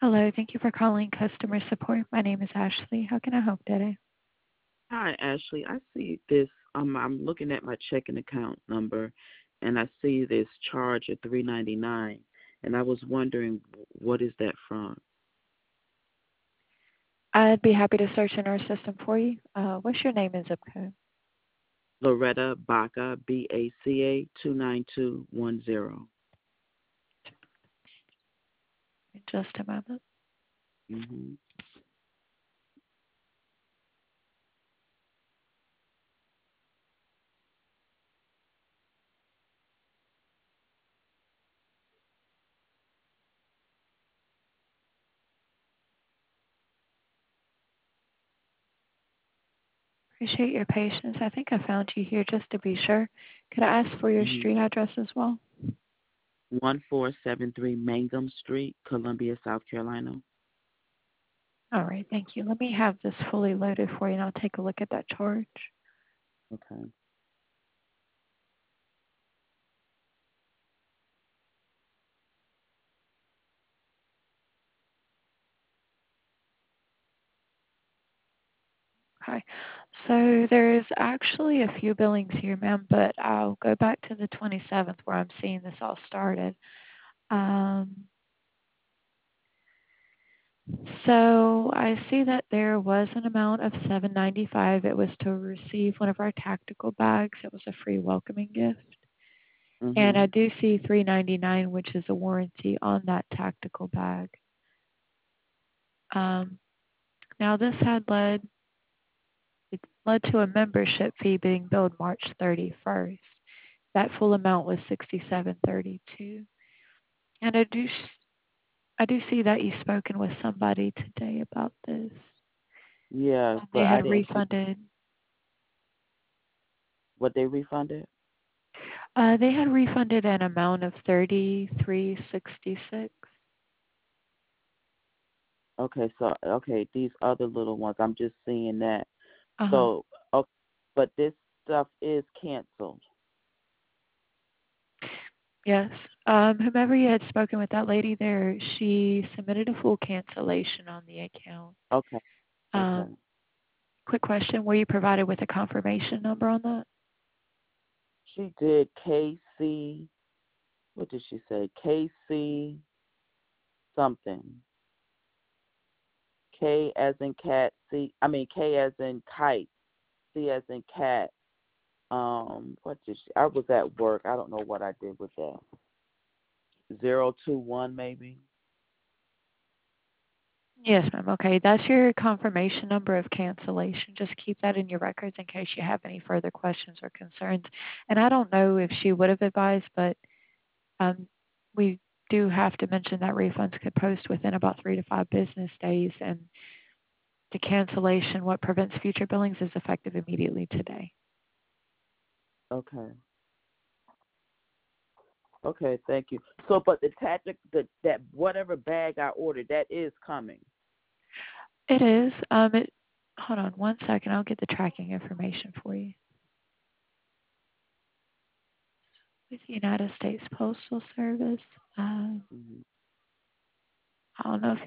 Hello, thank you for calling customer support. My name is Ashley. How can I help today? Hi, Ashley. I see this. I'm looking at my checking account number, and I see this charge of $3.99, and I was wondering what is that from? I'd be happy to search in our system for you. What's your name and zip code? Loretta Baca, BACA 29210. Just a moment. Mm-hmm. Appreciate your patience. I think I found you here just to be sure. Could I ask for your Mm-hmm. street address as well? 1473 Mangum Street, Columbia, South Carolina. All right, thank you. Let me have this fully loaded for you and I'll take a look at that charge. Okay. Okay. So there's actually a few billings here, ma'am, but I'll go back to the 27th where I'm seeing this all started. Um, So I see that there was an amount of $7.95. It was to receive one of our tactical bags. It was a free welcoming gift. And Mm-hmm. I do see $3.99, which is a warranty on that tactical bag. Um, now this had it led to a membership fee being billed March 31st. That full amount was $67.32. And I do see that you've spoken with somebody today about this. Yes, They but I had didn't see refunded what they refunded. They had refunded an amount of 33.66. Okay, these other little ones, I'm just seeing that. Uh-huh. So, okay, but this stuff is canceled. Yes. Whomever you had spoken with, that lady there, she submitted a full cancellation on the account. Okay, okay. Um, quick question: were you provided with a confirmation number on that? She did KC. What did she say? KC something. K as in cat. C. I mean K as in kite. C as in cat. What did she? I was at work. I don't know what I did with that. 021 maybe. Yes, ma'am. Okay, that's your confirmation number of cancellation. Just keep that in your records in case you have any further questions or concerns. And I don't know if she would have advised, but Um, we do have to mention that refunds could post within about 3 to 5 business days, and the cancellation, what prevents future billings, is effective immediately today. Okay. Okay. Thank you. So, but the tactic, that whatever bag I ordered, that is coming. It is. Hold on one second. I'll get the tracking information for you. With the United States Postal Service, Hmm. I don't know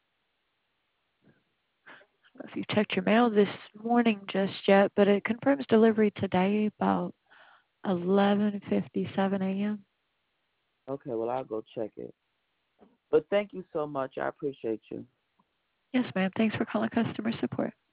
if you've checked your mail this morning just yet, but it confirms delivery today about 11:57 a.m. Okay. Well, I'll go check it. But thank you so much. I appreciate you. Yes, ma'am. Thanks for calling customer support.